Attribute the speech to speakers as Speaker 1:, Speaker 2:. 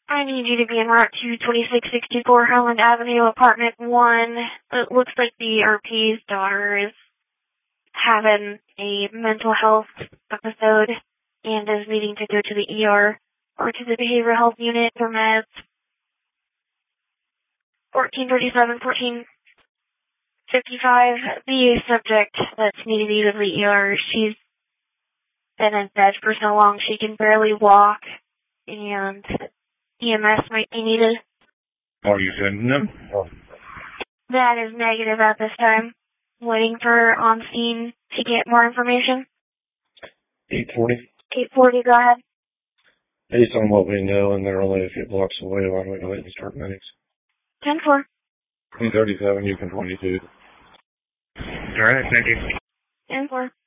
Speaker 1: I need you to be en route to 2664 Highland Avenue, apartment 1. It looks like the RP's daughter is having a mental health episode and is needing to go to the ER or to the behavioral health unit for meds. 1437, 1455. The subject that's needing to go to the ER, she's been in bed for so long she can barely walk, and EMS might be needed.
Speaker 2: Are you sending them?
Speaker 1: That is negative at this time. Waiting for on scene to get more information.
Speaker 2: 840.
Speaker 1: 840, go ahead.
Speaker 2: Based on what we know, and they're only a few blocks away, why don't we go ahead and start medics?
Speaker 1: 10-4.
Speaker 2: 1037, you can 22. All right, thank you.
Speaker 1: 10-4.